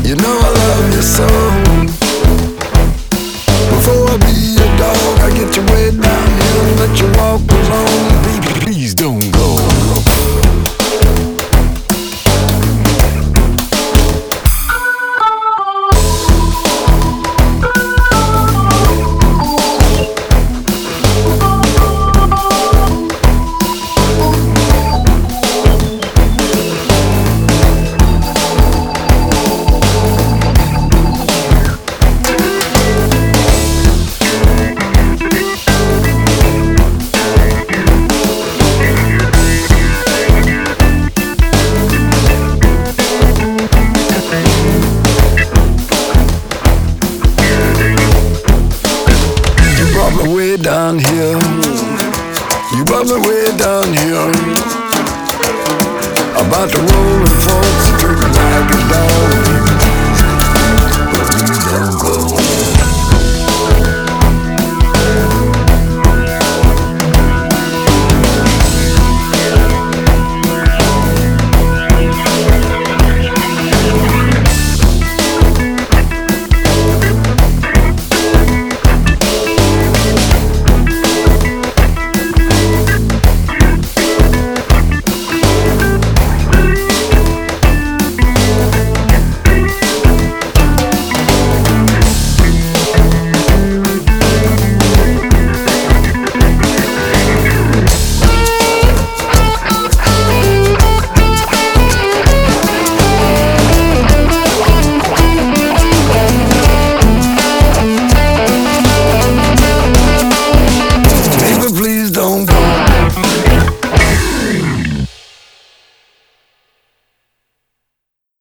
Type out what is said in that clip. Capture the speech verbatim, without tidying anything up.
You know I love you so. Before I be a dog, I get you way down here and let you walk alone. Baby, please don't go. Way down here, you brought me way down here, about the rolling forks.